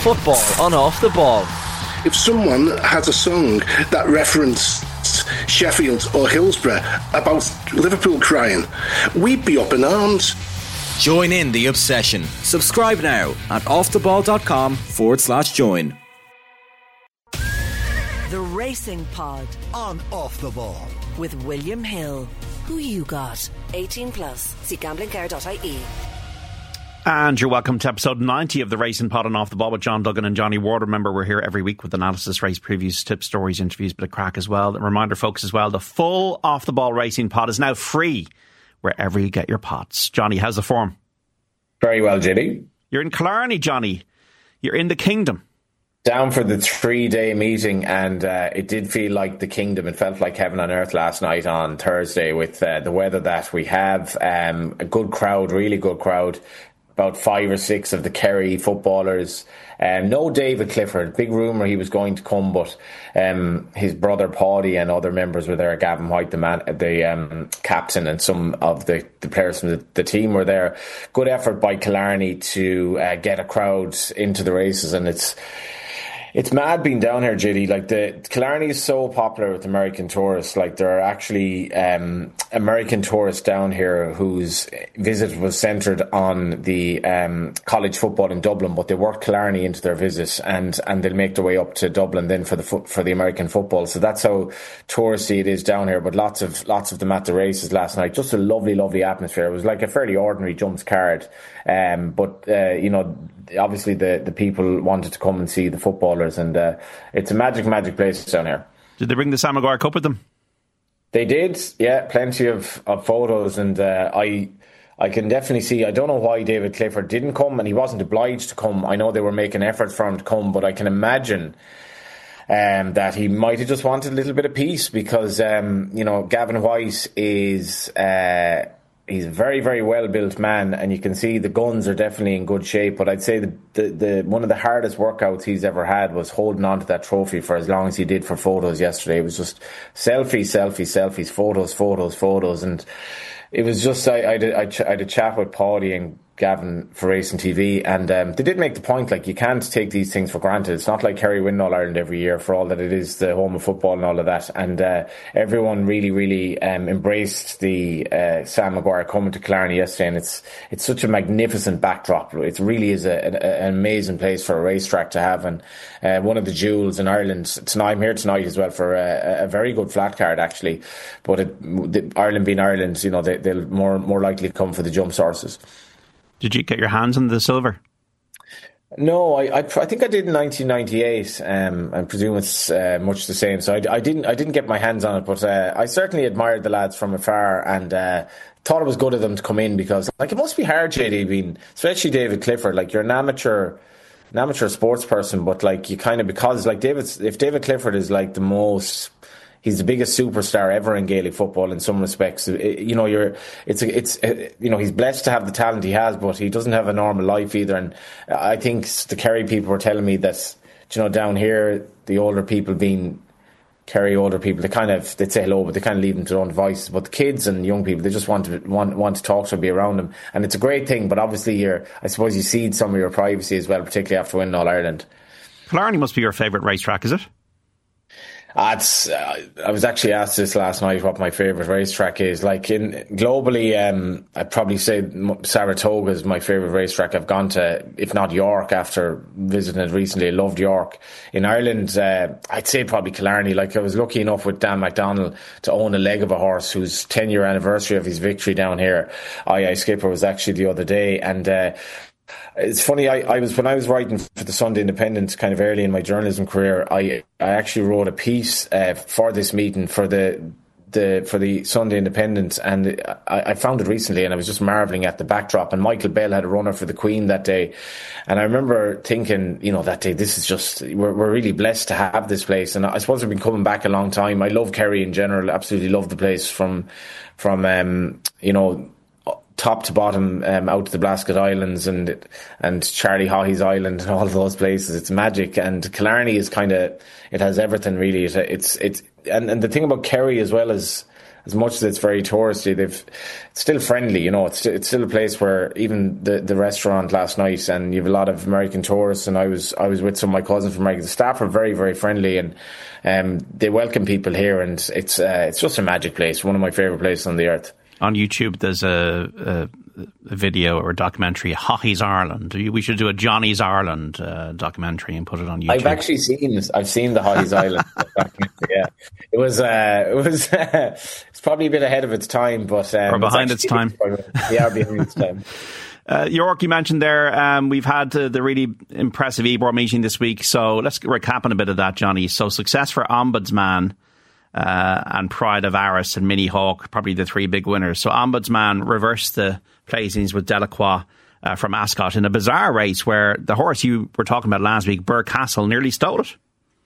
Football on Off the Ball. If someone has a song that referenced Sheffield or Hillsborough about Liverpool crying, we'd be up in arms. Join in the obsession. Subscribe now at offtheball.com/join. The Racing Pod on Off the Ball with William Hill. Who you got? 18 plus. See gamblingcare.ie. And you're welcome to episode 90 of the Racing Pod on Off the Ball with John Duggan and Johnny Ward. Remember, we're here every week with analysis, race previews, tips, stories, interviews, bit of crack as well. A reminder, folks, as well, the full Off the Ball Racing Pod is now free wherever you get your pods. Johnny, how's the form? Very well, JD. You're in Killarney, Johnny. You're in the kingdom. Down for the 3-day meeting, and it did feel like the kingdom. It felt like heaven on earth last night on Thursday with the weather that we have. A good crowd, really good crowd. About 5 or 6 of the Kerry footballers. No David Clifford. Big rumour he was going to come, but his brother Paddy and other members were there. Gavin White, the captain, and some of the players from the team were there. Good effort by Killarney to get a crowd into the races, and it's mad being down here, JD. Like, the Killarney is so popular with American tourists. Like, there are actually American tourists down here whose visit was centred on the college football in Dublin, but they work Killarney into their visit, and they'll make their way up to Dublin then for the American football. So that's how touristy it is down here. But lots of them at the races last night. Just a lovely, lovely atmosphere. It was like a fairly ordinary jumps card, but obviously the people wanted to come and see the footballers, and it's a magic place down here. Did they bring the Sam Maguire Cup with them? They did, yeah, plenty of photos, and I can definitely see. I don't know why David Clifford didn't come, and he wasn't obliged to come. I know they were making efforts for him to come, but I can imagine that he might have just wanted a little bit of peace, because Gavin White is he's a very, very well-built man, and you can see the guns are definitely in good shape. But I'd say the one of the hardest workouts he's ever had was holding on to that trophy for as long as he did for photos yesterday. It was just selfies, photos, and it was just I had a chat with Paddy and Gavin for Racing TV, and they did make the point, like, you can't take these things for granted. It's not like Kerry win All-Ireland every year, for all that it is the home of football and all of that. And everyone really embraced the Sam Maguire coming to Killarney yesterday, and it's such a magnificent backdrop. It really is an amazing place for a racetrack to have, and one of the jewels in Ireland. Tonight, I'm here tonight as well for a very good flat card, actually. But Ireland being Ireland, they'll more likely come for the jump sources. Did you get your hands on the silver? No, I think I did in 1998. I presume it's much the same. So I didn't get my hands on it, but I certainly admired the lads from afar, and thought it was good of them to come in, because it must be hard, JD, being, especially David Clifford. Like, you're an amateur sports person, but you kind of, because if David Clifford is he's the biggest superstar ever in Gaelic football in some respects. He's blessed to have the talent he has, but he doesn't have a normal life either. And I think the Kerry people were telling me that, down here, the older people, being Kerry older people, they'd say hello, but they kind of leave them to their own devices. But the kids and young people, they just want to talk to them, be around them. And it's a great thing, but obviously I suppose you cede some of your privacy as well, particularly after winning All-Ireland. Killarney must be your favourite racetrack, is it? I was actually asked this last night, what my favourite racetrack is. Globally, I'd probably say Saratoga is my favourite racetrack. I've gone to, if not York, after visiting it recently. I loved York. In Ireland, I'd say probably Killarney. I was lucky enough with Dan McDonnell to own a leg of a horse whose 10-year anniversary of his victory down here. I Skipper was actually the other day, and it's funny, when I was writing for the Sunday Independent kind of early in my journalism career, I actually wrote a piece for this meeting for the Sunday Independent, and I found it recently, and I was just marvelling at the backdrop. And Michael Bell had a runner for the Queen that day, and I remember thinking, that day, this is just, we're really blessed to have this place. And I suppose I've been coming back a long time. I love Kerry in general, absolutely love the place from top to bottom, out to the Blasket Islands and Charlie Haughey's Island and all those places. It's magic. And Killarney is it has everything really. And the thing about Kerry as well as much as it's very touristy, it's still friendly. You know, it's still a place where even the restaurant last night, and you have a lot of American tourists, and I was with some of my cousins from America. The staff are very, very friendly, and they welcome people here, and it's just a magic place, one of my favourite places on the earth. On YouTube, there's a video or a documentary, Hockey's Ireland. We should do a Johnny's Ireland documentary and put it on YouTube. I've actually seen the Hockey's Ireland documentary. Yeah, it was it's probably a bit ahead of its time, but or behind its time. Yeah, behind its time. York, you mentioned there, we've had the really impressive Ebor meeting this week, so let's recap on a bit of that, Johnny. So success for Ombudsman and Pride of Arras and Mini Hawk, probably the three big winners. So Ombudsman reversed the placings with Delacroix from Ascot in a bizarre race where the horse you were talking about last week, Burgh-Castle, nearly stole it.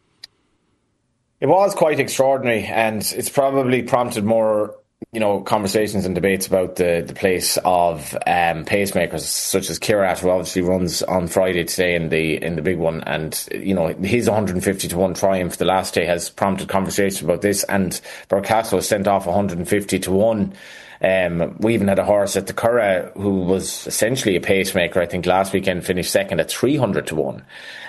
It was quite extraordinary, and it's probably prompted more, conversations and debates about the place of pacemakers such as Kirat, who obviously runs on Friday today in the big one, and his 150-1 triumph the last day has prompted conversation about this, and Burgh-Castle sent off 150-1. We even had a horse at the Curragh who was essentially a pacemaker. I think last weekend finished second at 300-1.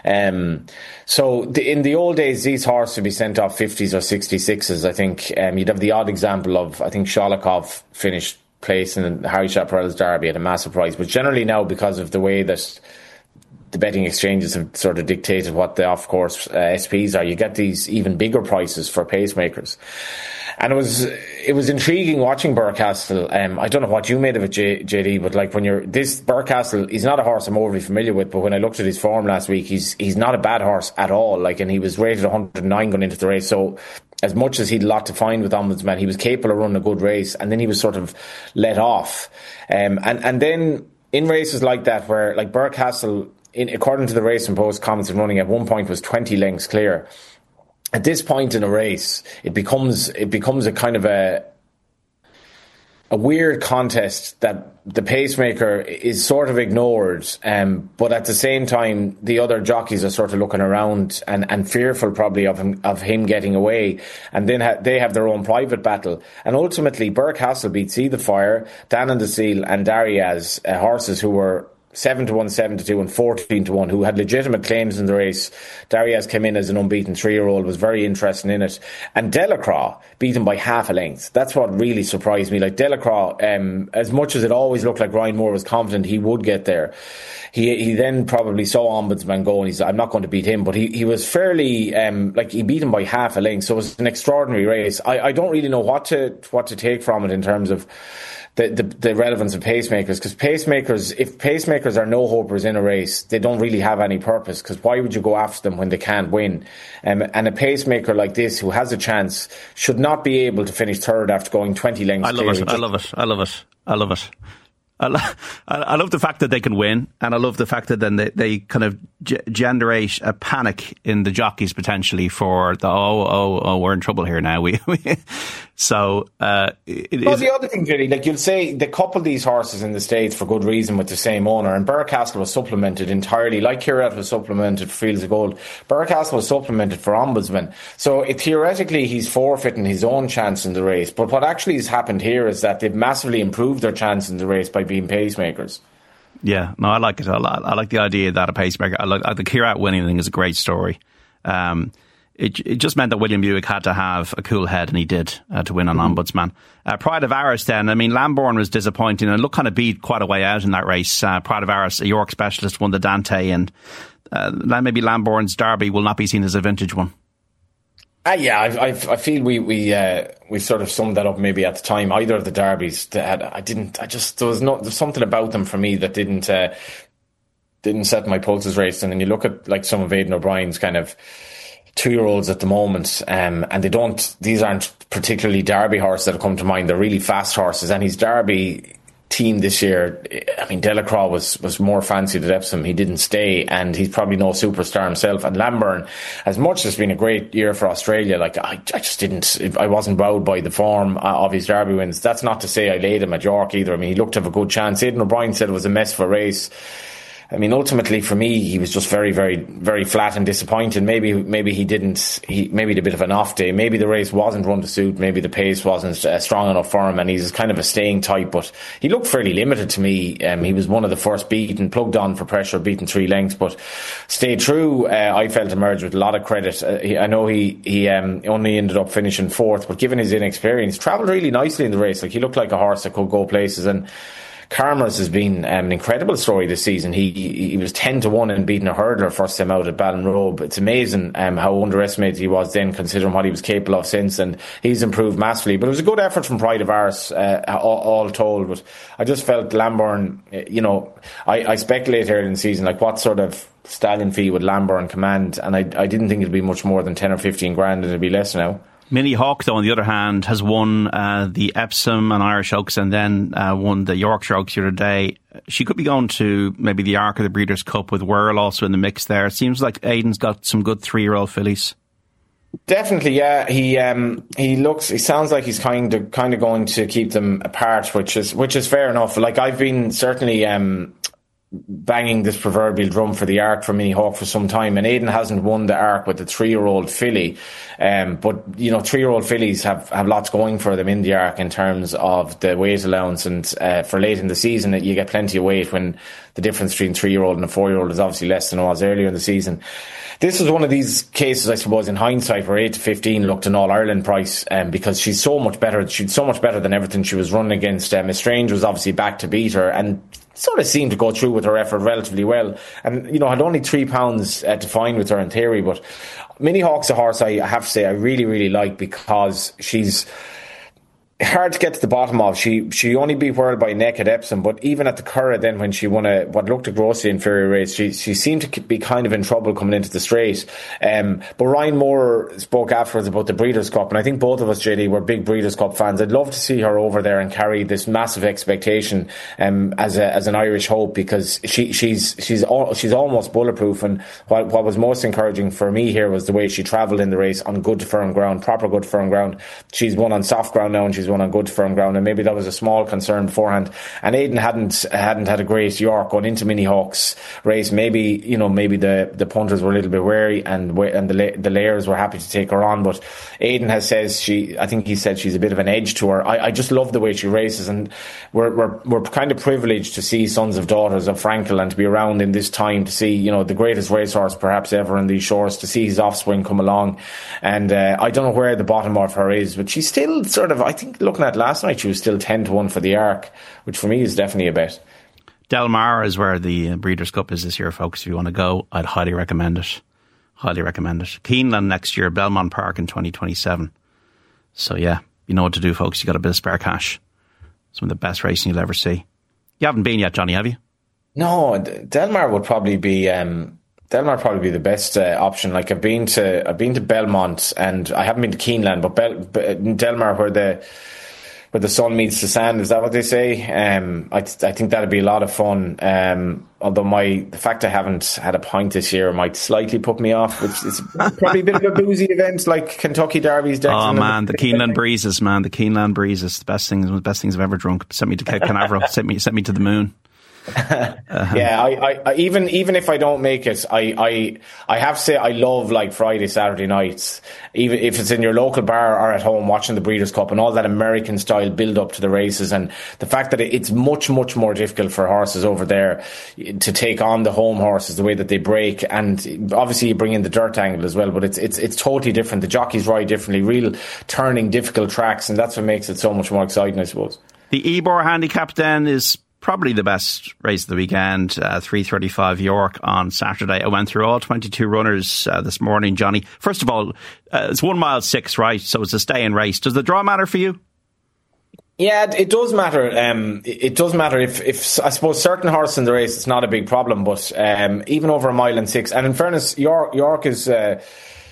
So in the old days, these horses would be sent off 50s or 66s. I think you'd have the odd example of, I think Sholokov finished place in Harry Chaparral's Derby at a massive price. But generally now, because of the way that the betting exchanges have sort of dictated what the off-course SPs are, you get these even bigger prices for pacemakers. And it was intriguing watching Burgh-Castle. I don't know what you made of it, JD, but like this Burgh-Castle, he's not a horse I'm overly familiar with, but when I looked at his form last week, he's not a bad horse at all. And he was rated 109 going into the race. So as much as he'd a lot to find with Ombudsman, he was capable of running a good race, and then he was sort of let off. And then in races like that, where like Burgh-Castle, according to the Racing Post comments and running, at one point was 20 lengths clear. At this point in a race, it becomes a kind of a weird contest that the pacemaker is sort of ignored, but at the same time, the other jockeys are sort of looking around and fearful probably of him getting away, and then they have their own private battle. And ultimately, Burgh-Castle beat See the Fire, Dan and the Seal, and Dariaz, horses who were 7-1, 7-2 and 14-1, who had legitimate claims in the race. Dariaz came in as an unbeaten 3-year-old, was very interested in it. And Delacroix beat him by half a length. That's what really surprised me. Like Delacroix, as much as it always looked like Ryan Moore was confident he would get there, he then probably saw Ombudsman go, and he said, I'm not going to beat him. But he was fairly, he beat him by half a length. So it was an extraordinary race. I don't really know what to take from it in terms of the relevance of pacemakers, because if pacemakers are no-hopers in a race, they don't really have any purpose, because why would you go after them when they can't win? And a pacemaker like this, who has a chance, should not be able to finish third after going 20 lengths. I love it. I love the fact that they can win, and I love the fact that then they kind of generate a panic in the jockeys potentially for the we're in trouble here now. So the other thing, really, like you'll say, they couple these horses in the States for good reason with the same owner, and Burgh-Castle was supplemented entirely, like Kirat was supplemented for Fields of Gold. Burgh-Castle was supplemented for Ombudsman. So theoretically, he's forfeiting his own chance in the race. But what actually has happened here is that they've massively improved their chance in the race by being pacemakers. Yeah, no, I like it. I like the idea that a pacemaker. I like the Kirat winning thing is a great story. It just meant that William Buick had to have a cool head, and he did, to win on Ombudsman. Pride of Arras then, I mean, Lambourne was disappointing and looked kind of beat quite a way out in that race. Pride of Arras, a York specialist, won the Dante, and maybe Lambourne's Derby will not be seen as a vintage one. I feel we sort of summed that up maybe at the time. Either of the derbies, there's something about them for me that didn't set my pulses racing. And you look at like some of Aidan O'Brien's kind of 2-year-olds at the moment, and these aren't particularly Derby horses that have come to mind. They're really fast horses, and his Derby team this year, I mean, Delacroix was more fancied at Epsom. He didn't stay, and he's probably no superstar himself. And Lambourne, as much as it's been a great year for Australia, like I wasn't wowed by the form of his Derby wins. That's not to say I laid him at York either. I mean, he looked to have a good chance. Aidan O'Brien said it was a mess of a race. I mean, ultimately for me, he was just very, very, very flat and disappointing. Maybe he didn't. Maybe a bit of an off day. Maybe the race wasn't run to suit. Maybe the pace wasn't strong enough for him, and he's kind of a staying type. But he looked fairly limited to me. He was one of the first beaten, plugged on for pressure, beaten 3 lengths, but stayed true. I felt emerged with a lot of credit. I know he only ended up finishing 4th, but given his inexperience, travelled really nicely in the race. Like, he looked like a horse that could go places. And Karmers has been an incredible story this season. He was 10-1 and beating a hurdler first time out at Ballinrobe. It's amazing how underestimated he was then, considering what he was capable of since, and he's improved massively. But it was a good effort from Pride of Arse, all told. But I just felt Lambourn, I speculated earlier in the season, like, what sort of stallion fee would Lambourn command, and I didn't think it'd be much more than 10 or 15 grand, and it'd be less now. Minnie Hawk, though, on the other hand, has won the Epsom and Irish Oaks, and then won the Yorkshire Oaks the other day. She could be going to maybe the Arc of the Breeders' Cup, with Whirl also in the mix there. It seems like Aidan's got some good 3-year-old fillies. Definitely, yeah. He sounds like he's kind of going to keep them apart, which is fair enough. Like, I've been certainly banging this proverbial drum for the Arc for Minnie Hawk for some time, and Aidan hasn't won the Arc with the 3-year-old filly, but 3-year-old fillies have lots going for them in the Arc in terms of the weight allowance, and for late in the season you get plenty of weight when the difference between 3-year-old and a 4-year-old is obviously less than it was earlier in the season. This was one of these cases, I suppose, in hindsight, where 8-15 looked an All-Ireland price, because she's so much better. She's so much better than everything she was running against. Miss Strange was obviously back to beat her, and sort of seemed to go through with her effort relatively well. And, had only £3 to find with her in theory. But Minnie Hawk's a horse I have to say I really, really like, because she's hard to get to the bottom of. She only beat Whirl by neck at Epsom, but even at the Curragh then, when she won what looked a grossly inferior race, she seemed to be kind of in trouble coming into the straight. But Ryan Moore spoke afterwards about the Breeders' Cup, and I think both of us, JD, were big Breeders' Cup fans. I'd love to see her over there and carry this massive expectation as an Irish hope, because she's almost bulletproof. And what was most encouraging for me here was the way she travelled in the race on good firm ground, proper good firm ground. She's won on soft ground now, and she's won on good firm ground, and maybe that was a small concern beforehand. And Aidan hadn't had a great York going into Minnie Hawk's race. Maybe the punters were a little bit wary, and the layers were happy to take her on. But Aidan I think he said she's a bit of an edge to her. I just love the way she races, and we're kind of privileged to see sons of daughters of Frankel, and to be around in this time to see the greatest racehorse perhaps ever in these shores, to see his offspring come along. And I don't know where the bottom of her is, but she's still sort of, I think, looking at last night, she was still 10-1 for the Arc, which for me is definitely a bet. Del Mar is where the Breeders' Cup is this year, folks. If you want to go, I'd highly recommend it. Keeneland next year, Belmont Park in 2027. So yeah, you know what to do, folks. You got a bit of spare cash. Some of the best racing you'll ever see. You haven't been yet, Johnny, have you? No, Del Mar would probably be the best option. Like, I've been to Belmont, and I haven't been to Keeneland, but Del Mar, where the sun meets the sand, is that what they say? I think that'd be a lot of fun. Although the fact I haven't had a pint this year might slightly put me off, which is probably a bit of a boozy event like Kentucky Derby's. Oh man, the Keeneland breezes, the best things I've ever drunk. Sent me to Cape Canaveral, sent me to the moon. Yeah, I even if I don't make it, I have to say I love, like, Friday, Saturday nights, even if it's in your local bar or at home, watching the Breeders' Cup and all that American style build up to the races, and the fact that it's much more difficult for horses over there to take on the home horses, the way that they break, and obviously you bring in the dirt angle as well, but it's totally different. The jockeys ride differently, real turning difficult tracks, and that's what makes it so much more exciting, I suppose. The Ebor handicap then is probably the best race of the weekend, 3:35 York on Saturday. I went through all 22 runners this morning, Johnny. First of all, it's 1 mile 6, right? So it's a stay-in race. Does the draw matter for you? Yeah, it does matter. It does matter if I suppose certain horses in the race, it's not a big problem, but even over 1 mile and 6, and in fairness, York is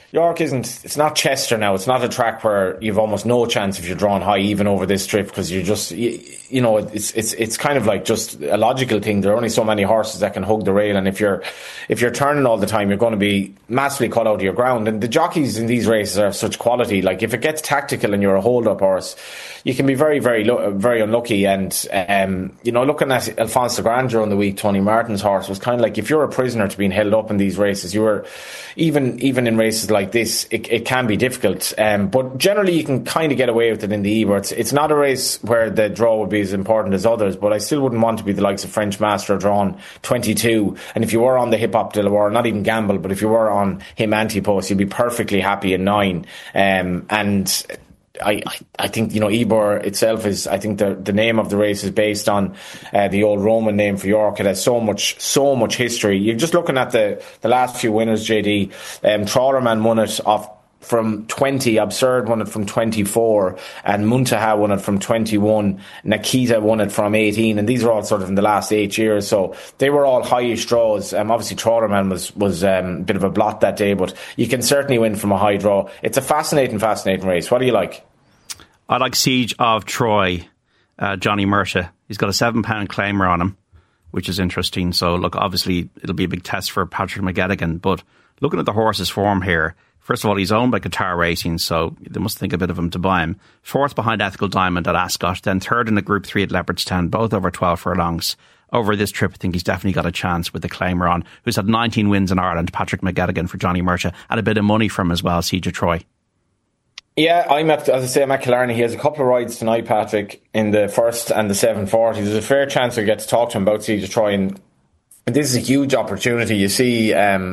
York it's not Chester now. It's not a track where you've almost no chance if you're drawn high even over this trip, because you're just, you know, it's kind of like just a logical thing. There are only so many horses that can hug the rail, and if you're turning all the time, you're going to be massively cut out of your ground. And the jockeys in these races are of such quality. Like, if it gets tactical and you're a hold-up horse, you can be very, very, very unlucky. And you know, looking at Alphonse de Grandeur on the week, Tony Martin's horse, was kind of like, if you're a prisoner to being held up in these races, you were even in races like this, it can be difficult. But generally, you can kind of get away with it in the Ebor. It's not a race where the draw would be as important as others, but I still wouldn't want to be the likes of French Master drawn 22. And if you were on the Hip Hop de la War, not even gamble, but if you were on him anti-post, you'd be perfectly happy in 9. And I think, you know, Ebor itself is, I think the name of the race is based on the old Roman name for York. It has so much history. You're just looking at the last few winners, JD. Trawlerman won it from 20, Absurd won it from 24, and Muntaha won it from 21, Nikita won it from 18, and these are all sort of in the last 8 years, so they were all highish draws. Obviously Trawlerman was a bit of a blot that day, but you can certainly win from a high draw. It's a fascinating race. What do you like? I like Siege of Troy, Johnny Murtagh. He's got a £7 claimer on him, which is interesting. So look, obviously it'll be a big test for Patrick McGettigan, but looking at the horse's form here, first of all, he's owned by Qatar Racing, so they must think a bit of him to buy him. 4th behind Ethical Diamond at Ascot, then 3rd in the Group 3 at Leopardstown, both over 12 furlongs. Over this trip, I think he's definitely got a chance with the claimer on, who's had 19 wins in Ireland, Patrick McGettigan for Johnny Murtagh, and a bit of money from him as well, Siege of Troy. Yeah, I'm at Killarney. He has a couple of rides tonight, Patrick, in the 1st and the 740. There's a fair chance I get to talk to him about Siege of Troy, and this is a huge opportunity. You see,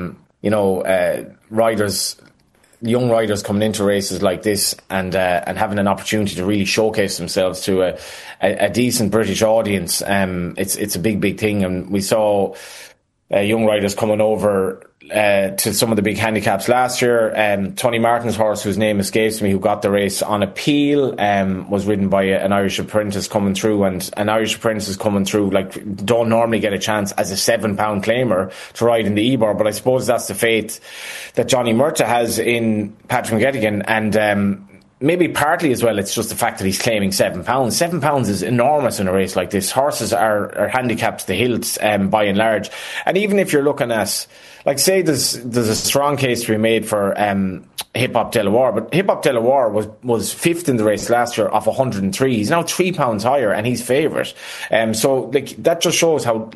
riders, young riders coming into races like this and having an opportunity to really showcase themselves to a decent British audience. It's a big thing, and we saw young riders coming over to some of the big handicaps last year. Tony Martin's horse, whose name escapes me, who got the race on appeal, was ridden by an Irish apprentice coming through, and an Irish apprentice is coming through, like, don't normally get a chance as a £7 claimer to ride in the Ebor, but I suppose that's the faith that Johnny Murtagh has in Patrick McGettigan, and maybe partly as well, it's just the fact that he's claiming £7. £7 is enormous in a race like this. Horses are handicapped to the hilt by and large. And even if you're looking at, like, say there's a strong case to be made for Hip Hop de la War, but Hip Hop de la War was 5th in the race last year off 103. He's now £3 higher and he's favourite. So like, that just shows how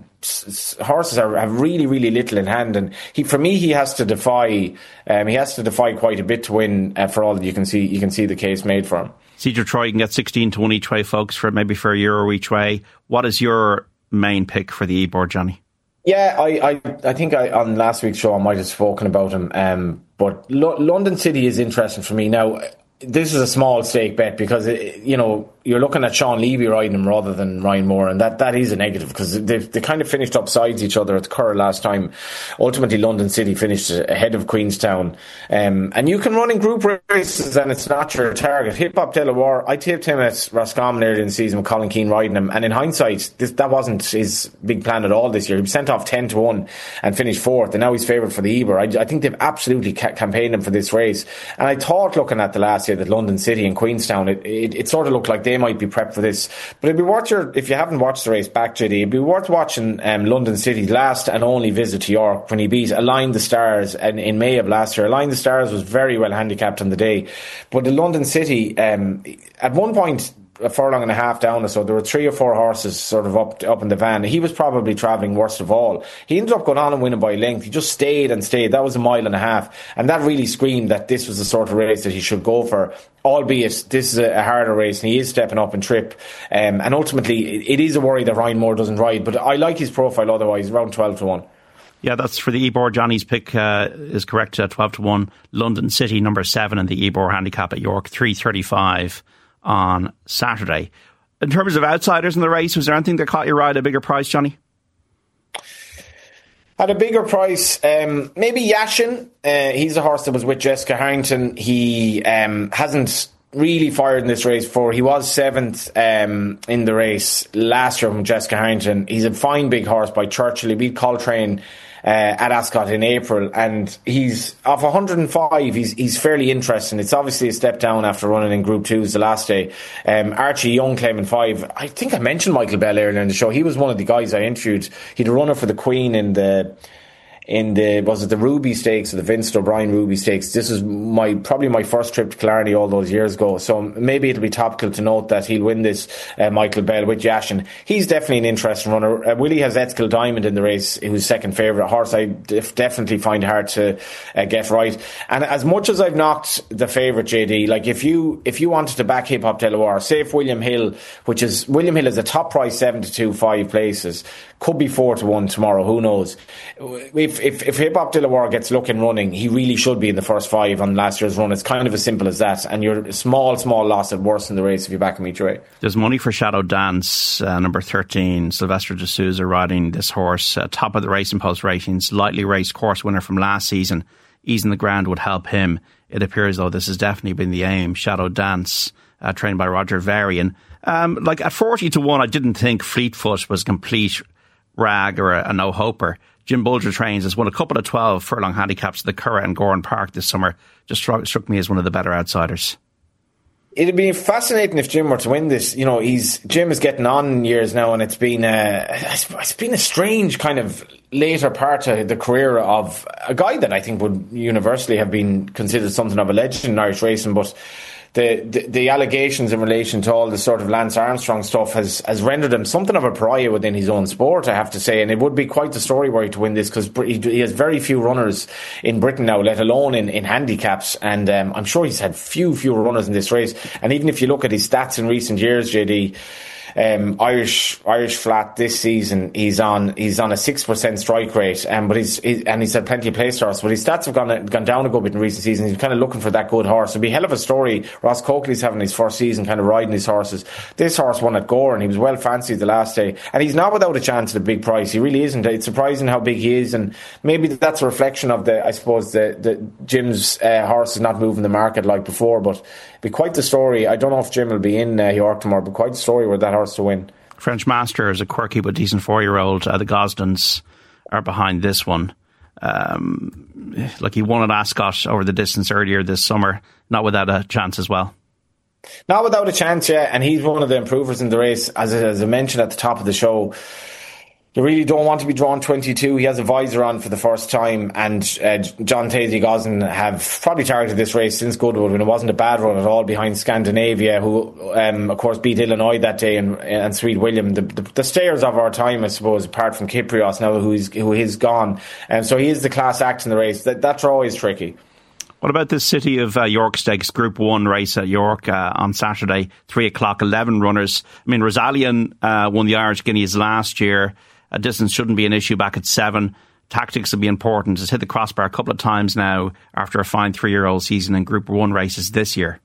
horses have really little in hand, and he has to defy quite a bit to win. For all that you can see the case made for him. Siege of Troy, you can get 16 to 1 each way, folks, for maybe for €1 each way. What is your main pick for the Ebor, Johnny? Yeah, I think on last week's show I might have spoken about him, but London City is interesting for me. Now, this is a small stake bet because, you're looking at Sean Levy riding him rather than Ryan Moore, and that is a negative because they kind of finished up sides each other at the Curragh last time. Ultimately, London City finished ahead of Queenstown, and you can run in group races and it's not your target. Hip Hop de la War, I tipped him at Roscommon earlier in the season with Colin Keane riding him, and in hindsight, that wasn't his big plan at all this year. He was sent off 10 to 1 and finished 4th, and now he's favoured for the Ebor. I think they've absolutely campaigned him for this race, and I thought, looking at the last year, that London City and Queenstown, it sort of looked like they might be prepped for this. But it'd be worth if you haven't watched the race back, JD, it'd be worth watching London City's last and only visit to York when he beat Align the Stars in May of last year. Align the Stars was very well handicapped on the day, but the London City, at one point, a furlong and a half down or so, there were 3 or 4 horses sort of up in the van. He was probably travelling worst of all. He ended up going on and winning by length. He just stayed. That was 1.5 miles, and that really screamed that this was the sort of race that he should go for, albeit this is a harder race and he is stepping up in trip, and ultimately it is a worry that Ryan Moore doesn't ride, but I like his profile otherwise, around 12 to 1. Yeah, that's for the Ebor. Johnny's pick is correct, 12 to 1. London City, number 7 in the Ebor handicap at York, 3.35 on Saturday. In terms of outsiders in the race, was there anything that caught your eye at a bigger price, Johnny? At a bigger price, maybe Yashin. He's a horse that was with Jessica Harrington. He hasn't really fired in this race before. He was 7th in the race last year from Jessica Harrington. He's a fine big horse by Churchill. He beat Coltrane at Ascot in April, and he's off 105. He's fairly interesting. It's obviously a step down after running in Group 2s the last day. Archie Young claiming 5. I think I mentioned Michael Bell earlier in the show. He was one of the guys I interviewed. He'd a runner for the Queen in the was it the Ruby Stakes or the Vincent O'Brien Ruby Stakes? This is probably my first trip to Killarney all those years ago. So maybe it'll be topical to note that he'll win this, Michael Bell with Yashin. He's definitely an interesting runner. Willie has Ethical Diamond in the race, who's second favourite. Horse I definitely find hard to get right. And as much as I've knocked the favourite, JD, like if you wanted to back Hip Hop De La War, say if William Hill is a top price 7-2, 5 places, could be 4-1 tomorrow, who knows. If Hip Hop De La War gets looking running, he really should be in the first 5 on last year's run. It's kind of as simple as that, and you're a small loss at worst in the race if you back him each way. There's money for Shadow Dance, number 13, Sylvester de Souza riding this horse, top of the Racing Post ratings, lightly raced course winner from last season. Easing the ground would help him. It appears, though, this has definitely been the aim. Shadow Dance, trained by Roger Varian. Like at 40-1, I didn't think Fleetfoot was complete rag or a no-hoper. Jim Bulger trains has won a couple of 12 furlong handicaps at the Curragh and Gowran Park this summer. Just struck me as one of the better outsiders. It'd be fascinating if Jim were to win this. You know, Jim is getting on in years now, and it's been a strange kind of later part of the career of a guy that I think would universally have been considered something of a legend in Irish racing, but the allegations in relation to all the sort of Lance Armstrong stuff has rendered him something of a pariah within his own sport, I have to say. And it would be quite the story were he to win this, because he has very few runners in Britain now, let alone in handicaps. And I'm sure he's had fewer runners in this race. And even if you look at his stats in recent years, JD, Irish flat this season, he's on a 6% strike rate, but he's had plenty of place starts, but his stats have gone down a good bit in recent seasons. He's kind of looking for that good horse. It'd be a hell of a story. Ross Coakley's having his first season kind of riding his horses. This horse won at Gowran. He was well fancied the last day, and he's not without a chance at a big price. He really isn't. It's surprising how big he is, and maybe that's a reflection of the Jim's horse is not moving the market like before, but it'd be quite the story. I don't know if Jim will be in York tomorrow, but quite the story where that horse to win. French Master is a quirky but decent 4-year-old. The Goslins are behind this one. Like he won at Ascot over the distance earlier this summer, not without a chance as well. Not without a chance, yeah, and he's one of the improvers in the race. As I mentioned at the top of the show, you really don't want to be drawn 22. He has a visor on for the first time, and John Tasey Goslin have probably targeted this race since Goodwood, when it wasn't a bad run at all behind Scandinavia, who of course beat Illinois that day, and Sweet William, the stayers of our time, I suppose, apart from Kyprios now, who is gone, and so he is the class act in the race. That draw is tricky. What about the City of York Stakes Group 1 race at York on Saturday, 3 o'clock, 11 runners? I mean, Rosalian won the Irish Guineas last year. A distance shouldn't be an issue back at 7. Tactics will be important. It's hit the crossbar a couple of times now after a fine 3-year-old season in Group 1 races this year.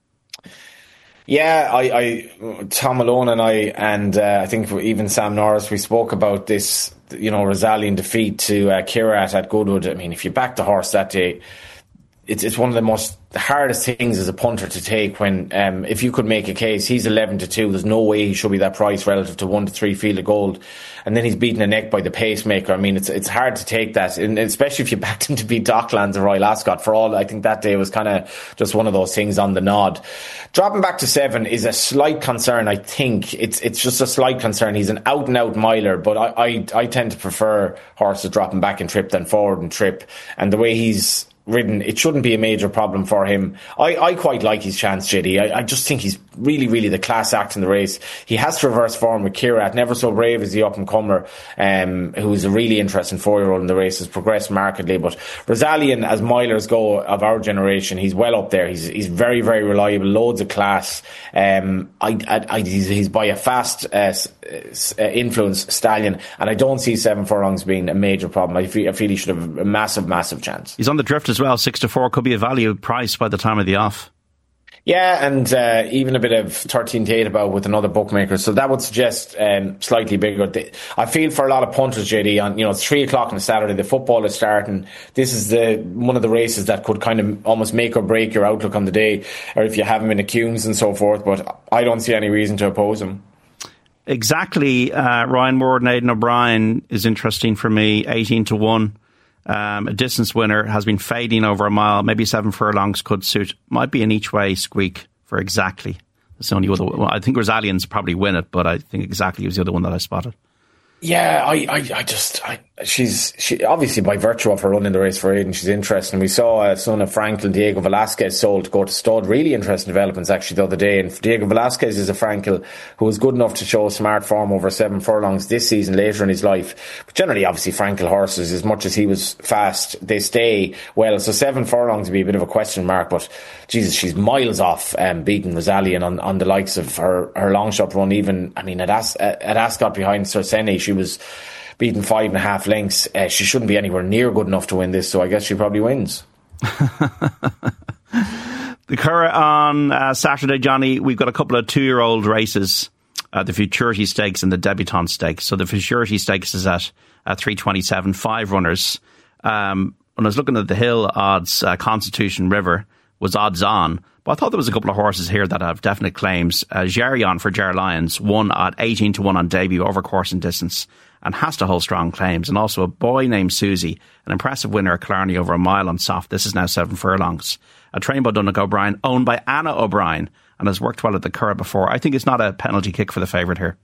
Yeah, Tom Malone and I think even Sam Norris, we spoke about this, Rosalian defeat to Kirat at Goodwood. I mean, if you back the horse that day, it's one of the most hardest things as a punter to take when, if you could make a case, he's 11-2, there's no way he should be that price relative to 1-3 Field of Gold, and then he's beaten a neck by the pacemaker. I mean, it's hard to take that, and especially if you backed him to beat Docklands and Royal Ascot. For all, I think that day was kind of just one of those things on the nod. Dropping back to 7 is a slight concern. I think it's just a slight concern. He's an out and out miler, but I tend to prefer horses dropping back in trip than forward in trip, and the way he's ridden, it shouldn't be a major problem for him. I quite like his chance, JD. I just think he's really, really the class act in the race. He has to reverse form with Kirat. Never So Brave is the up-and-comer, who's a really interesting 4-year-old in the race, has progressed markedly. But Rosalian, as milers go of our generation, he's well up there. He's very, very reliable, loads of class. He's by a fast influence stallion, and I don't see 7 furlongs being a major problem. I feel he should have a massive, massive chance. He's on the drift as well. 6-4 could be a value price by the time of the off. Yeah, and even a bit of 13-8 about with another bookmaker, so that would suggest slightly bigger. I feel for a lot of punters, JD, on it's 3 o'clock on a Saturday, the football is starting. This is one of the races that could kind of almost make or break your outlook on the day, or if you have him in the cumes and so forth. But I don't see any reason to oppose him. Exactly. Ryan Ward and Aidan O'Brien is interesting for me. 18-1. A distance winner, has been fading over a mile. Maybe 7 furlongs could suit. Might be an each way squeak for Exactly. It's the only other one. I think Rosalian's probably win it, but I think Exactly was the other one that I spotted. Yeah, she obviously, by virtue of her running the race for Aidan, she's interesting. We saw a son of Frankel, Diego Velasquez, sold to go to stud. Really interesting developments actually the other day. And Diego Velasquez is a Frankel who was good enough to show smart form over 7 furlongs this season later in his life. But generally, obviously, Frankel horses, as much as he was fast, they stay well. So 7 furlongs would be a bit of a question mark. But Jesus, she's miles off beating Rosalian on the likes of her long shot run. Even, I mean, at Ascot behind Cerceni, she was beaten 5.5 lengths. She shouldn't be anywhere near good enough to win this, so I guess she probably wins. The Curragh on Saturday, Johnny. We've got a couple of 2-year-old races, the Futurity Stakes and the Debutante Stakes. So the Futurity Stakes is at 327, 5 runners. When I was looking at the Hill odds, Constitution River was odds on. But I thought there was a couple of horses here that have definite claims. Gerion for Ger Lyons won at 18-1 on debut over course and distance and has to hold strong claims. And also a boy named Susie, an impressive winner at Killarney over a mile on soft. This is now 7 furlongs. A trained by Donnacha O'Brien, owned by Anna O'Brien, and has worked well at the Curragh before. I think it's not a penalty kick for the favourite here.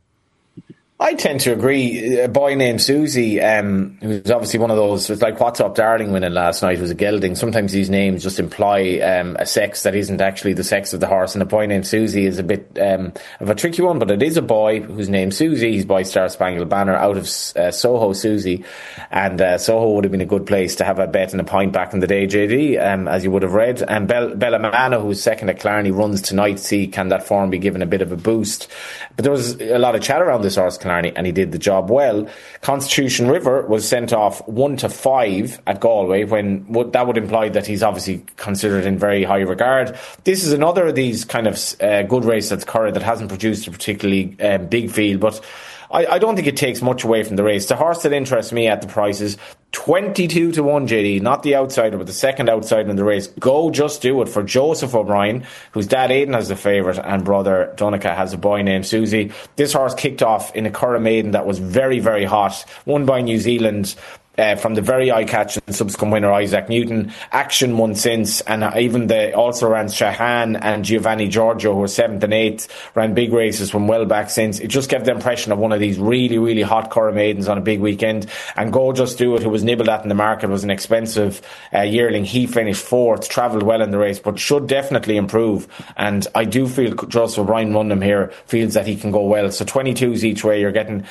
I tend to agree. A boy named Susie, who's obviously one of those, it's like What's Up Darling winning last night, was a gelding. Sometimes these names just imply a sex that isn't actually the sex of the horse, and a boy named Susie is a bit of a tricky one, but it is a boy who's named Susie. He's by Star Spangled Banner out of Soho, Susie, and Soho would have been a good place to have a bet and a pint back in the day, JD, as you would have read. And Bella Manna, who's second at Killarney, runs tonight. See, can that form be given a bit of a boost? But there was a lot of chat around this horse, Killarney, and he did the job well. Constitution River was sent off 1-5 at Galway, when that would imply that he's obviously considered in very high regard. This is another of these kind of good races at Curragh that hasn't produced a particularly big field, but I don't think it takes much away from the race. The horse that interests me at the prices, 22-1, JD, not the outsider, but the second outsider in the race. Go Just Do It for Joseph O'Brien, whose dad Aidan has the favourite and brother Donnacha has a boy named Susie. This horse kicked off in a Curragh maiden that was very, very hot, won by New Zealand. From the very eye-catching subsequent winner Isaac Newton. Action won since, and even also ran Shahan and Giovanni Giorgio, who were 7th and 8th, ran big races from well back since. It just gave the impression of one of these really, really hot Curragh maidens on a big weekend. And Go Just Do It, who was nibbled at in the market, was an expensive yearling. He finished 4th, travelled well in the race, but should definitely improve. And I do feel Joseph O'Brien Rundham here feels that he can go well. So 22s each way, you're getting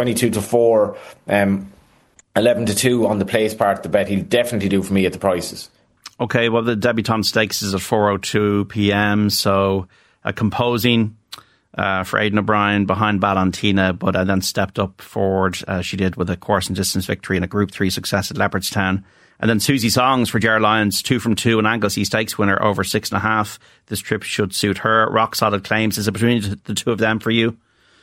22-4. 11-2 on the place part of the bet. He'll definitely do for me at the prices. Okay, well, the Debutante Stakes is at 4:02 p.m, so composing for Aidan O'Brien behind Ballantina, but then stepped up forward, she did, with a course and distance victory and a Group 3 success at Leopardstown. And then Susie Songs for Ger Lyons, 2 from 2, an Anglesey Stakes winner over 6.5. This trip should suit her. Rock solid claims. Is it between the two of them for you?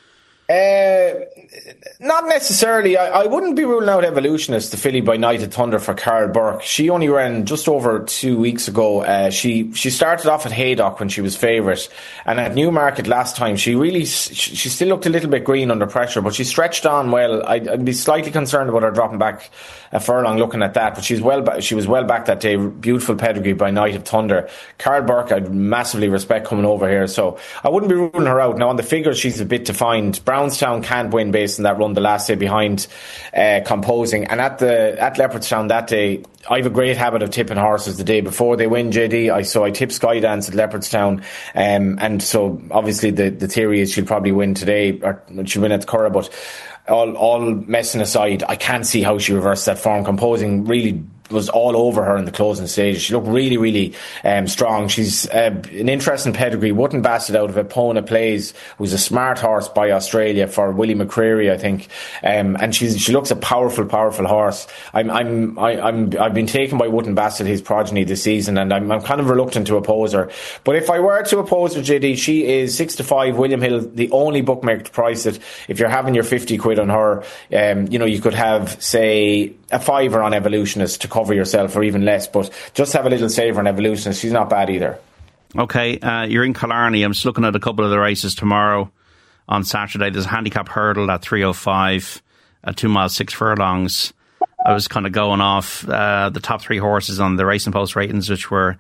Not necessarily. I wouldn't be ruling out Evolutionist, the filly by Night at Thunder for Carl Burke. She only ran just over 2 weeks ago. She started off at Haydock when she was favourite, and at Newmarket last time she still looked a little bit green under pressure, but she stretched on well. I'd be slightly concerned about her dropping back a furlong looking at that, but she was well back that day. Beautiful pedigree by Night of Thunder. Carl Burke I'd massively respect coming over here, so I wouldn't be ruling her out. Now on the figures she's a bit defined. Brownstown can't win based on that run the last day behind Composing, and at Leopardstown that day I have a great habit of tipping horses the day before they win, JD. So I tip Skydance at Leopardstown, and so obviously the theory is she'll probably win today, or she'll win at the Curragh, but all messing aside, I can't see how she reversed that form. Composing really was all over her in the closing stage. She looked really, really strong. She's an interesting pedigree. Wouldn't Bastard out of Epona Plays, who's a smart horse by Australia for Willie McCreary, I think. And she looks a powerful, powerful horse. I've been taken by Wooden Bastard, his progeny this season, and I'm kind of reluctant to oppose her. But if I were to oppose her, JD, she is 6-5. William Hill, the only bookmaker to price it. If you're having your 50 quid on her, you could have, say, a fiver on Evolutionist to cover yourself, or even less, but just have a little savour on Evolutionist. She's not bad either. Okay, you're in Killarney. I'm just looking at a couple of the races tomorrow. on Saturday. There's a handicap hurdle at 3:05 at 2 miles 6 furlongs. I was kind of going off the top 3 horses on the Racing Post ratings, which were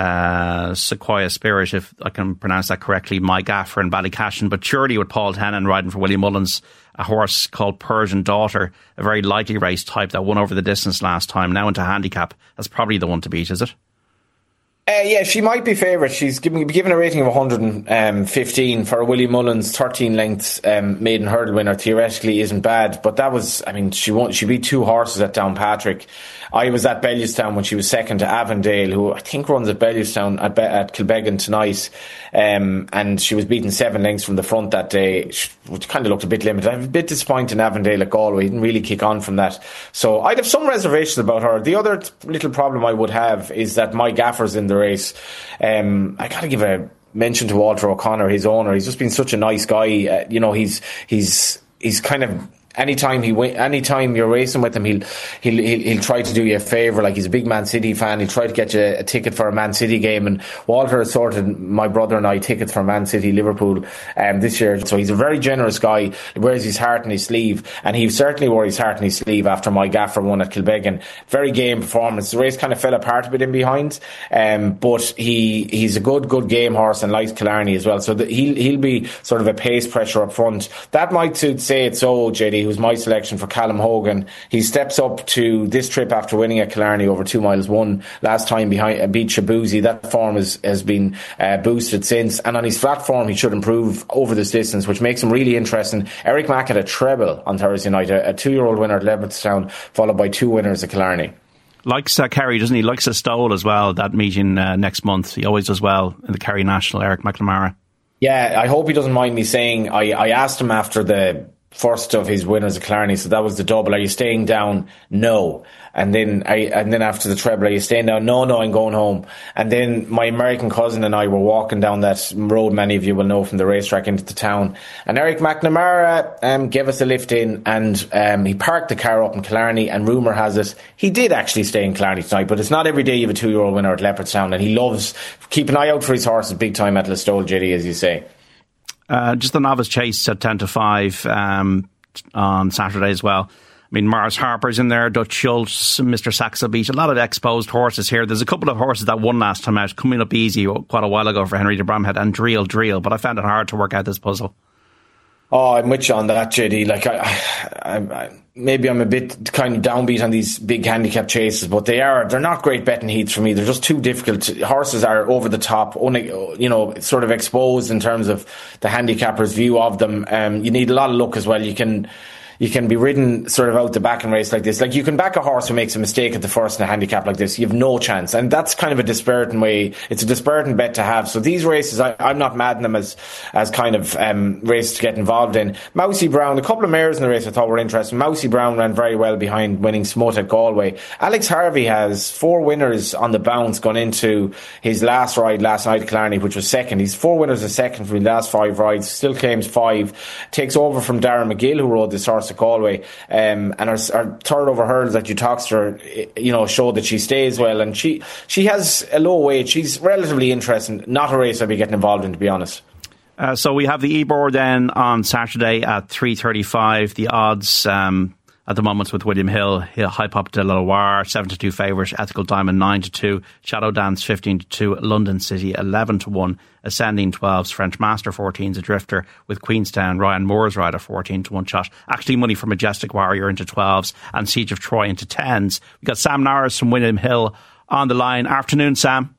Sequoia Spirit, if I can pronounce that correctly, My Gaffer and Ballycashin, but surely with Paul Tennant riding for Willie Mullins, a horse called Persian Daughter, a very lightly raced type that won over the distance last time, now into handicap, that's probably the one to beat, is it? Yeah, she might be favourite. She's given a rating of 115 for a Willie Mullins 13 lengths maiden hurdle winner. Theoretically isn't bad, but that was, I mean, she beat 2 horses at Downpatrick. I was at Bellewstown when she was second to Avondale, who I think runs at Bellewstown at Kilbeggan tonight, and she was beaten 7 lengths from the front that day, which kind of looked a bit limited. I'm a bit disappointed in Avondale at Galway. He didn't really kick on from that, so I'd have some reservations about her. The other little problem I would have is that My Gaffer's in the race. I got to give a mention to Walter O'Connor, his owner. He's just been such a nice guy. He's kind of, anytime you're racing with him, he'll try to do you a favour. Like, he's a big Man City fan. He'll try to get you a ticket for a Man City game, and Walter has sorted my brother and I tickets for Man City Liverpool this year. So he's a very generous guy. He wears his heart in his sleeve, and he certainly wore his heart in his sleeve after My Gaffer won at Kilbeggan. Very game performance. The race kind of fell apart a bit in behind, but he's a good game horse and likes Killarney as well. So he'll be sort of a pace pressure up front. That might say it so, JD, who's my selection for Callum Hogan. He steps up to this trip after winning at Killarney over 2 miles 1 last time beat Shabuzi. That form has been boosted since, and on his flat form he should improve over this distance, which makes him really interesting. Eric Mack had a treble on Thursday night, a 2-year-old winner at Leopardstown, followed by 2 winners at Killarney. Likes Kerry, doesn't he? Likes a Stole as well, that meeting next month. He always does well in the Kerry National, Eric McNamara. Yeah, I hope he doesn't mind me saying, I asked him after the first of his winners at Killarney, so that was the double. Are you staying down? No. And then after the treble, are you staying down? No, I'm going home. And then my American cousin and I were walking down that road many of you will know from the racetrack into the town, and Eric McNamara gave us a lift in, and he parked the car up in Killarney, and rumour has it he did actually stay in Killarney tonight. But it's not every day you have a 2-year-old winner at Leopardstown, and he loves keep an eye out for his horses big time at Listowel, JD, as you say. Just the novice chase at 10 to 5 on Saturday as well. I mean, Mars Harper's in there, Dutch Schultz, Mr. Saxo Beach, a lot of exposed horses here. There's a couple of horses that won last time out, coming up easy quite a while ago for Henry de Bramhead and Drill, but I found it hard to work out this puzzle. Oh, I'm with you on that, JD. Like, I maybe I'm a bit kind of downbeat on these big handicap chases, but they're not great betting heats for me. They're just too difficult. Horses are over the top, only, sort of exposed in terms of the handicapper's view of them. You need a lot of luck as well. You can be ridden sort of out the back in a race like this. Like, you can back a horse who makes a mistake at the first in a handicap like this. You have no chance. And that's kind of a dispiriting way. It's a dispiriting bet to have. So these races, I'm not mad in them as kind of races to get involved in. Mousy Brown, a couple of mares in the race I thought were interesting. Mousy Brown ran very well behind winning Smut at Galway. Alex Harvey has 4 winners on the bounce gone into his last ride last night at Killarney, which was second. He's 4 winners a second from the last 5 rides. Still claims 5. Takes over from Darren McGill, who rode this horse at Galway, and our third over hurdles that you talked to her, showed that she stays well, and she has a low weight. She's relatively interesting. Not a race I'd be getting involved in, to be honest. So we have the Ebor then on Saturday at 3:35. The odds at the moment with William Hill, High Pop de la Loire 7-2 favourite, Ethical Diamond 9-2, Shadow Dance 15-2, London City 11-1, Ascending 12s, French Master 14s, a drifter with Queenstown, Ryan Moore's rider 14-1 shot. Actually money for Majestic Warrior into 12s and Siege of Troy into 10s. We've got Sam Norris from William Hill on the line. Afternoon, Sam.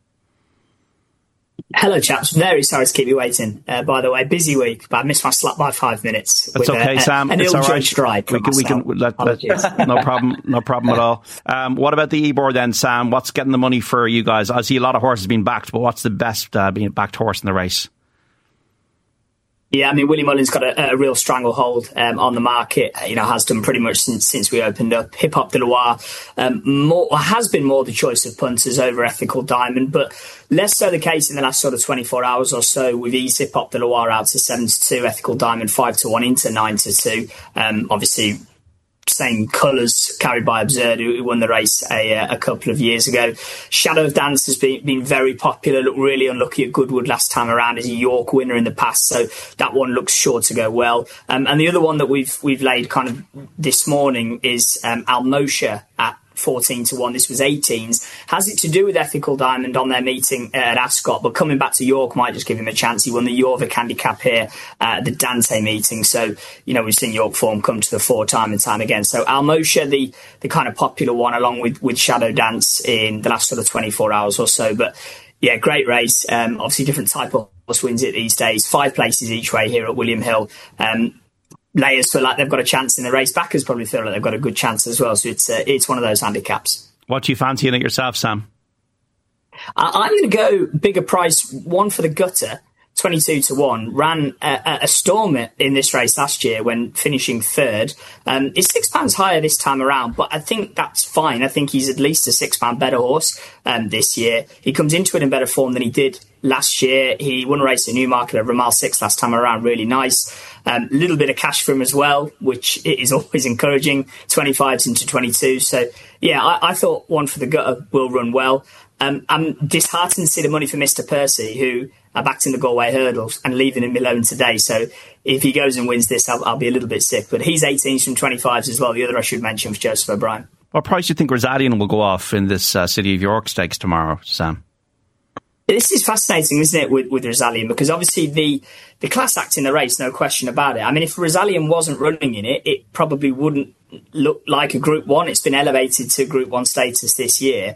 Hello, chaps. Very sorry to keep you waiting. By the way, busy week, but I missed my slot by 5 minutes. That's okay, Sam. It's all right. Strike we can no problem at all. What about the Ebor then, Sam? What's getting the money for you guys? I see a lot of horses being backed, but what's the best being backed horse in the race? Yeah, I mean, Willie Mullins got a real stranglehold on the market. Has done pretty much since we opened up. Hip Hop de Loire has been more the choice of punters over Ethical Diamond, but less so the case in the last sort of 24 hours or so. We've eased Hip Hop de Loire out to 7-2, Ethical Diamond 5-1 into 9-2. Obviously, same colours carried by Absurd, who won the race a couple of years ago. Shadow of Dance has been very popular, looked really unlucky at Goodwood last time around as a York winner in the past, so that one looks sure to go well. And the other one that we've laid kind of this morning is Almosha at 14-1. This was 18s. Has it to do with Ethical Diamond on their meeting at Ascot, but coming back to York might just give him a chance. He won the Jorvik handicap here at the Dante meeting. So, we've seen York form come to the fore time and time again. So Almosha, the kind of popular one, along with Shadow Dance in the last sort of 24 hours or so. But yeah, great race. Obviously different type of horse wins it these days. 5 places each way here at William Hill. Layers feel like they've got a chance in the race. Backers probably feel like they've got a good chance as well. So it's one of those handicaps. What do you fancy in it yourself, Sam? I'm going to go bigger price. One for the Gutter, 22-1. Ran a storm in this race last year when finishing third. It's £6 higher this time around, but I think that's fine. I think he's at least a £6 better horse this year. He comes into it in better form than he did last year. He won a race at Newmarket over a mile 6 last time around. Really nice. Little bit of cash for him as well, which is always encouraging. 25s into 22. So, yeah, I thought one for the Gutter will run well. I'm disheartened to see the money for Mr. Percy, who I backed in the Galway Hurdles and leaving him alone today. So if he goes and wins this, I'll be a little bit sick. But he's 18s from 25s as well. The other I should mention was Joseph O'Brien. What price do you think Rosalian will go off in this City of York Stakes tomorrow, Sam? This is fascinating, isn't it, with Rosalian? Because obviously the class act in the race, no question about it. I mean, if Rosalian wasn't running in it, it probably wouldn't look like a Group 1. It's been elevated to Group 1 status this year.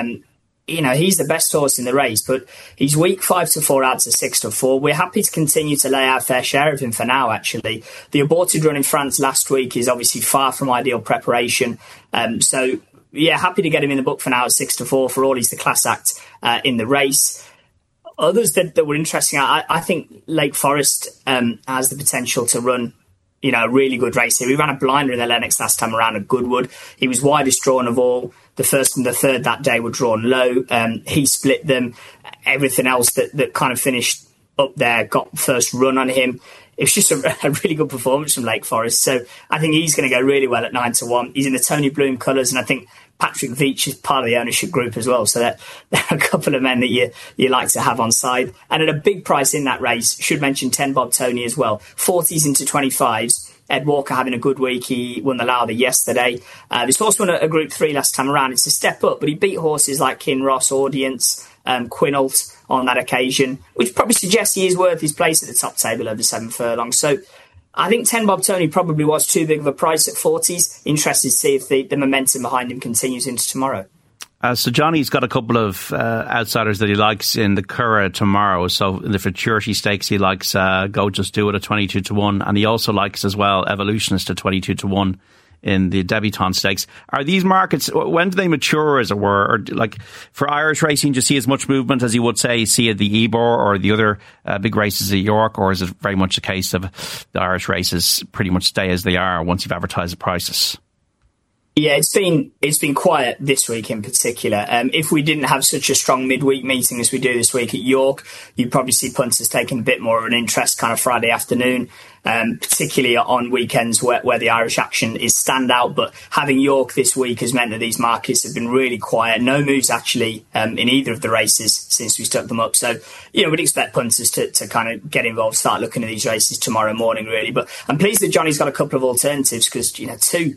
He's the best horse in the race, but he's weak 5-4 out to 6-4. We're happy to continue to lay our fair share of him for now, actually. The aborted run in France last week is obviously far from ideal preparation. So, yeah, happy to get him in the book for now at 6-4 for all he's the class act in the race. Others that were interesting, I think Lake Forest has the potential to run a really good race here. He ran a blinder in the Lennox last time around at Goodwood. He was widest drawn of all. The first and the third that day were drawn low. He split them. Everything else that kind of finished up there got first run on him. It was just a really good performance from Lake Forest. So I think he's going to go really well at 9-1. He's in the Tony Bloom colours, and I think Patrick Veitch is part of the ownership group as well. So there are a couple of men that you like to have on side. And at a big price in that race, should mention 10 Bob Tony as well. 40s into 25s. Ed Walker having a good week. He won the Lauder yesterday. This horse won a Group 3 last time around. It's a step up, but he beat horses like Kinross, Audience, Quinault on that occasion, which probably suggests he is worth his place at the top table over 7 furlongs. So I think 10 Bob Tony probably was too big of a price at 40s. Interested to see if the momentum behind him continues into tomorrow. So Johnny's got a couple of outsiders that he likes in the Curragh tomorrow. So in the Futurity Stakes, he likes Go Just Do It at 22-1, and he also likes as well Evolutionist at 22-1 in the Debutante Stakes. Are these markets, when do they mature, as it were? Or like for Irish racing, do you see as much movement as you would see at the Ebor or the other big races at York, or is it very much a case of the Irish races pretty much stay as they are once you've advertised the prices? Yeah, it's been quiet this week in particular. If we didn't have such a strong midweek meeting as we do this week at York, you'd probably see punters taking a bit more of an interest kind of Friday afternoon, particularly on weekends where the Irish action is standout. But having York this week has meant that these markets have been really quiet. No moves actually in either of the races since we stuck them up. So, we'd expect punters to kind of get involved, start looking at these races tomorrow morning, really. But I'm pleased that Johnny's got a couple of alternatives because, two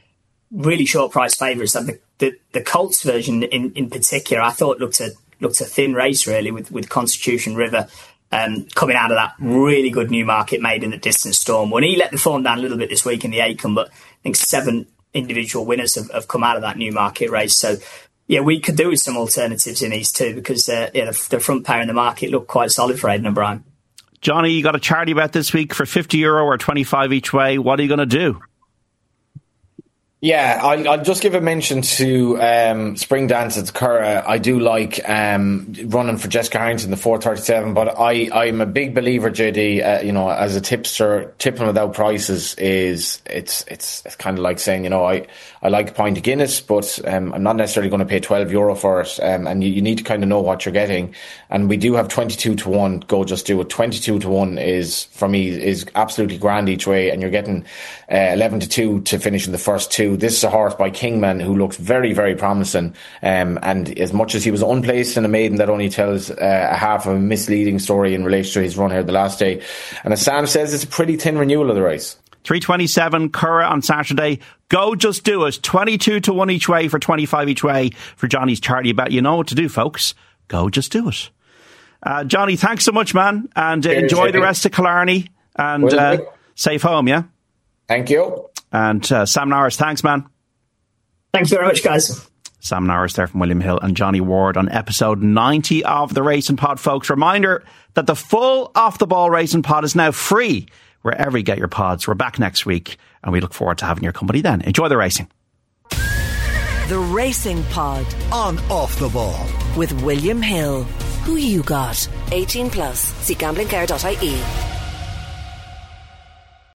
really short price favourites. The Colts version in particular, I thought looked a thin race really with Constitution River coming out of that really good Newmarket made in the Distance Storm. When he let the form down a little bit this week in the Acomb, but I think 7 individual winners have come out of that Newmarket race. So yeah, we could do with some alternatives in these two because the front pair in the market look quite solid for Aidan O'Brien. Johnny, you got a charity bet this week for €50 or 25 each way. What are you going to do? Yeah, I'll just give a mention to Spring Dance at Curragh. I do like running for Jessica Harrington, the 4:37, but I'm a big believer, JD, as a tipster, tipping without prices it's kind of like saying, I like a pint of Guinness, but I'm not necessarily going to pay €12 for it, and you need to kind of know what you're getting. And we do have 22-1, Go Just Do It. 22-1 is, for me, is absolutely grand each way, and you're getting 11-2 to finish in the first two. This is a horse by Kingman who looks very, very promising. And as much as he was unplaced in a maiden, that only tells a half of a misleading story in relation to his run here the last day. And as Sam says, it's a pretty thin renewal of the race. 3:27 Curragh on Saturday. Go Just Do It. 22-1 each way for 25 each way for Johnny's charity bet. You know what to do, folks. Go Just Do It. Johnny, thanks so much, man. And enjoy the rest of Killarney. And safe home, yeah? Thank you. And Sam Norris, thanks, man. Thanks very much, guys. Sam Norris there from William Hill and Johnny Ward on episode 90 of the Racing Pod, folks. Reminder that the full Off the Ball Racing Pod is now free wherever you get your pods. We're back next week and we look forward to having your company then. Enjoy the racing. The Racing Pod on Off the Ball with William Hill. Who you got? 18 plus. See gamblingcare.ie.